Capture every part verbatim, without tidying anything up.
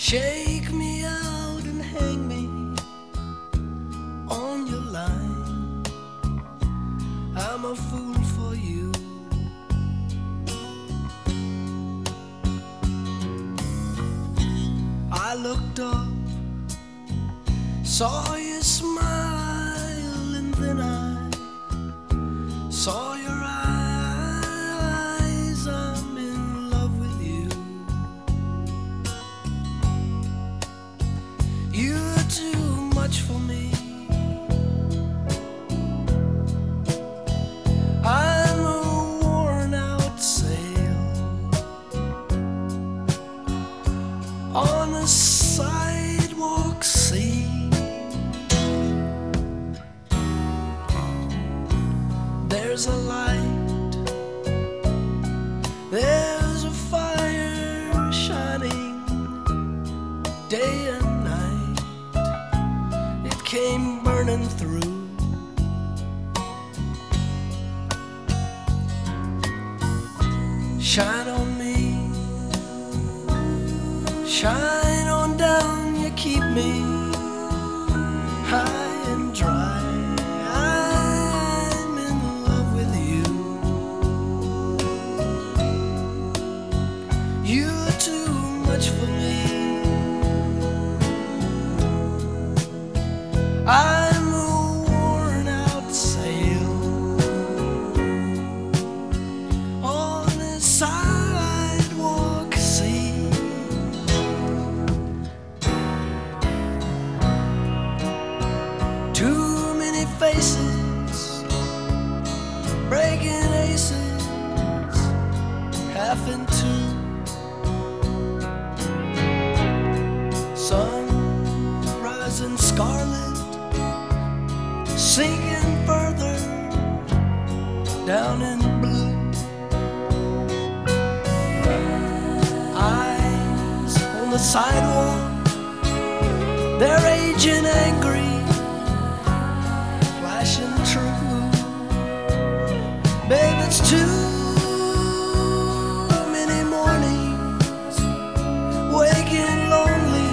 Shake me out and hang me on your line. I'm a fool for you. I looked up, saw you smile, and then I saw your eyes. I'm in love with you. You're too much for me. I'm a worn out sail on a sidewalk sea. There's a light, there's a fire shining day and night. It came burning through. Shine on me, shine on down. You keep me high and dry. I'm in love with you. You're too much for me. I'm a worn out sail on a sidewalk sea. Too many faces, breaking aces, half in two. Sun rising scarlet, sinking further down in blue. Eyes on the sidewalk, they're aging angry, flashing true. Babe, it's too many mornings waking lonely,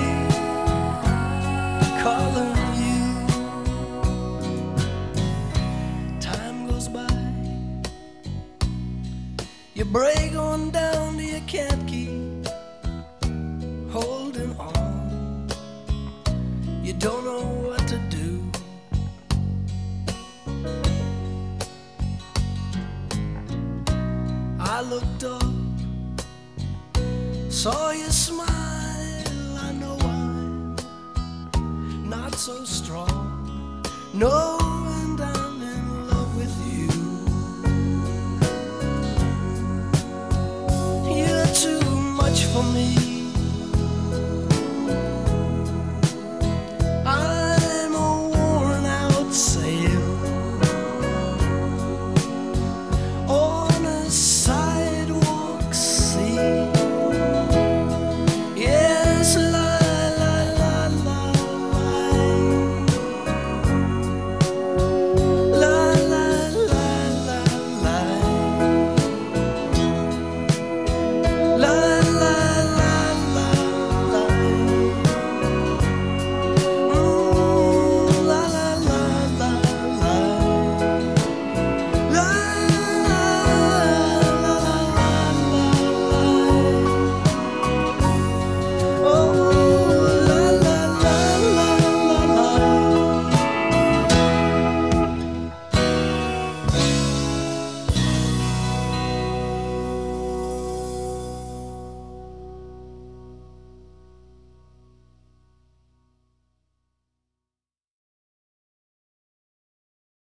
calling you. Time goes by, you break on down, you can't keep holding on. You don't know what to do. I looked up, saw you smile. I know I'm not so strong. No.